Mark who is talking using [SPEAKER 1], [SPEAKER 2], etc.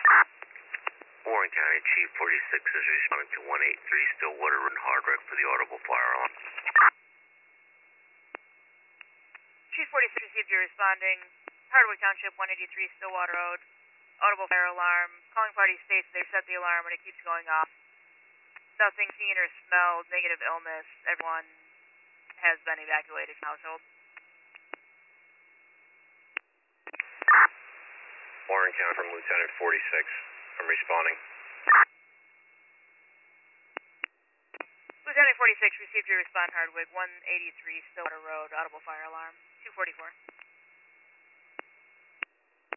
[SPEAKER 1] Warren County Chief 46 is responding to 183 Stillwater Road and Hardwick for the audible fire alarm.
[SPEAKER 2] Chief 46 received your responding. Hardwick Township, 183 Stillwater Road. Audible fire alarm. Calling party states they set the alarm and it keeps going off. Nothing seen or smelled. Negative illness. Everyone has been evacuated from household.
[SPEAKER 1] Warren County from Lieutenant 46. I'm responding.
[SPEAKER 2] Lieutenant 46 received your response, Hardwick, 183 Stillwater Road, audible fire alarm, 244.